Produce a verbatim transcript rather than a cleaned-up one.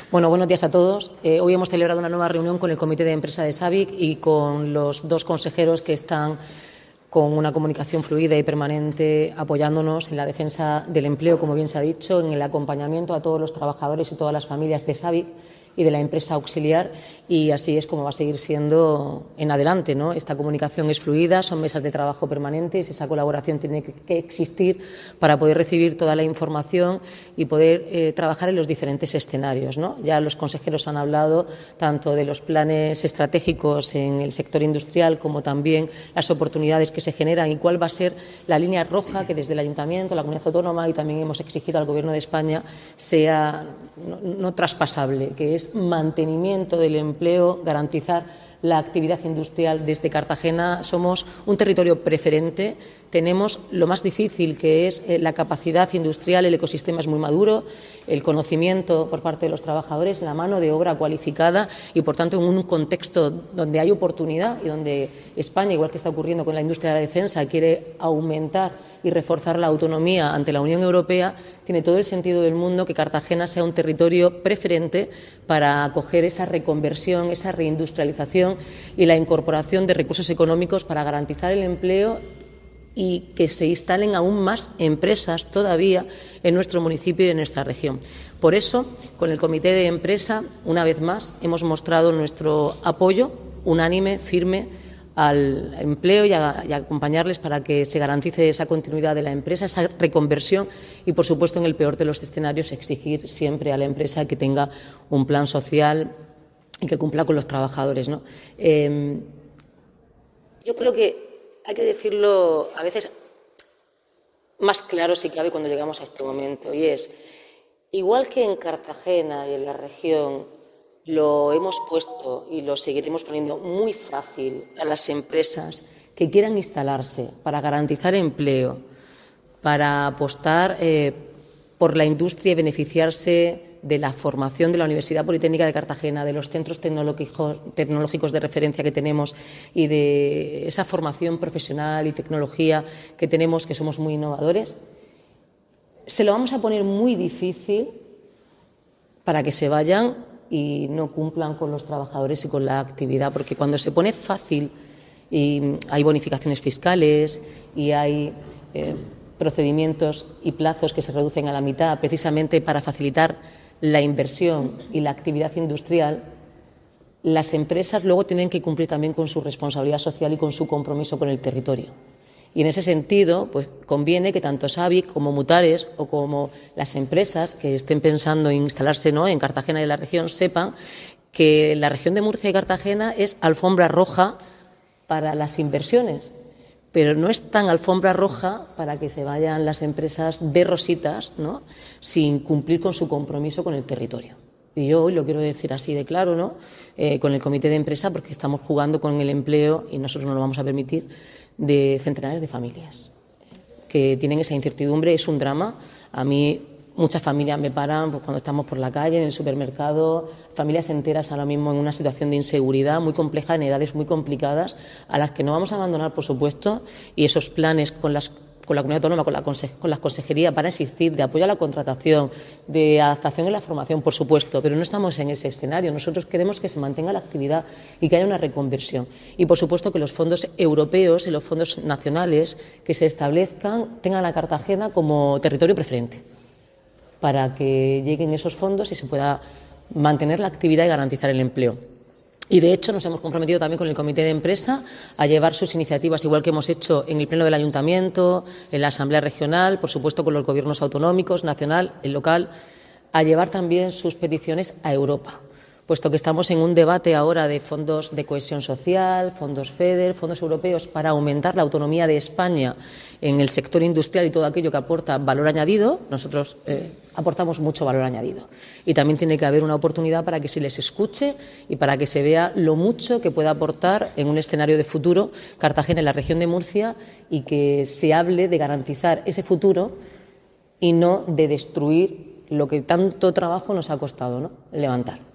Bueno, buenos días a todos. Eh, hoy hemos celebrado una nueva reunión con el Comité de Empresa de SABIC y con los dos consejeros que están con una comunicación fluida y permanente apoyándonos en la defensa del empleo, como bien se ha dicho, en el acompañamiento a todos los trabajadores y todas las familias de SABIC y de la empresa auxiliar, y así es como va a seguir siendo en adelante, ¿no? Esta comunicación es fluida, son mesas de trabajo permanentes, esa colaboración tiene que existir para poder recibir toda la información y poder eh, trabajar en los diferentes escenarios, ¿no? Ya los consejeros han hablado tanto de los planes estratégicos en el sector industrial como también las oportunidades que se generan y cuál va a ser la línea roja que desde el Ayuntamiento, la Comunidad Autónoma y también hemos exigido al Gobierno de España sea no, no traspasable, que es mantenimiento del empleo, garantizar la actividad industrial. Desde Cartagena somos un territorio preferente, tenemos lo más difícil, que es la capacidad industrial, el ecosistema es muy maduro, el conocimiento por parte de los trabajadores, la mano de obra cualificada y, por tanto, en un contexto donde hay oportunidad y donde España, igual que está ocurriendo con la industria de la defensa, quiere aumentar y reforzar la autonomía ante la Unión Europea, tiene todo el sentido del mundo que Cartagena sea un territorio preferente para acoger esa reconversión, esa reindustrialización y la incorporación de recursos económicos para garantizar el empleo y que se instalen aún más empresas todavía en nuestro municipio y en nuestra región. Por eso, con el Comité de Empresa, una vez más, hemos mostrado nuestro apoyo unánime, firme, al empleo y a, y a acompañarles para que se garantice esa continuidad de la empresa, esa reconversión y, por supuesto, en el peor de los escenarios, exigir siempre a la empresa que tenga un plan social y que cumpla con los trabajadores, ¿no? Eh, yo creo que hay que decirlo a veces más claro, si cabe, cuando llegamos a este momento, y es, igual que en Cartagena y en la región lo hemos puesto y lo seguiremos poniendo muy fácil a las empresas que quieran instalarse para garantizar empleo, para apostar eh, por la industria y beneficiarse de la formación de la Universidad Politécnica de Cartagena, de los centros tecnológicos, tecnológicos de referencia que tenemos y de esa formación profesional y tecnología que tenemos, que somos muy innovadores. Se lo vamos a poner muy difícil para que se vayan y no cumplan con los trabajadores y con la actividad, porque cuando se pone fácil y hay bonificaciones fiscales y hay eh, procedimientos y plazos que se reducen a la mitad precisamente para facilitar la inversión y la actividad industrial, las empresas luego tienen que cumplir también con su responsabilidad social y con su compromiso con el territorio. Y en ese sentido, pues conviene que tanto SABIC como Mutares o como las empresas que estén pensando en instalarse, ¿no?, en Cartagena y en la región sepan que la región de Murcia y Cartagena es alfombra roja para las inversiones, pero no es tan alfombra roja para que se vayan las empresas de rositas, ¿no?, sin cumplir con su compromiso con el territorio. Y yo hoy lo quiero decir así de claro, ¿no?, eh, con el comité de empresa, porque estamos jugando con el empleo y nosotros no lo vamos a permitir, de centenares de familias que tienen esa incertidumbre. Es un drama. A mí muchas familias me paran pues, cuando estamos por la calle, en el supermercado, familias enteras ahora mismo en una situación de inseguridad muy compleja, en edades muy complicadas, a las que no vamos a abandonar, por supuesto, y esos planes con las con la Comunidad Autónoma, con, la con las consejerías van a existir, de apoyo a la contratación, de adaptación en la formación, por supuesto, pero no estamos en ese escenario. Nosotros queremos que se mantenga la actividad y que haya una reconversión. Y, por supuesto, que los fondos europeos y los fondos nacionales que se establezcan tengan a Cartagena como territorio preferente para que lleguen esos fondos y se pueda mantener la actividad y garantizar el empleo. Y, de hecho, nos hemos comprometido también con el Comité de Empresa a llevar sus iniciativas, igual que hemos hecho en el Pleno del Ayuntamiento, en la Asamblea Regional, por supuesto con los gobiernos autonómicos, nacional, el local, a llevar también sus peticiones a Europa, puesto que estamos en un debate ahora de fondos de cohesión social, fondos FEDER, fondos europeos para aumentar la autonomía de España en el sector industrial y todo aquello que aporta valor añadido. Nosotros eh, aportamos mucho valor añadido y también tiene que haber una oportunidad para que se les escuche y para que se vea lo mucho que puede aportar en un escenario de futuro Cartagena en la región de Murcia y que se hable de garantizar ese futuro y no de destruir lo que tanto trabajo nos ha costado, ¿no?, levantar.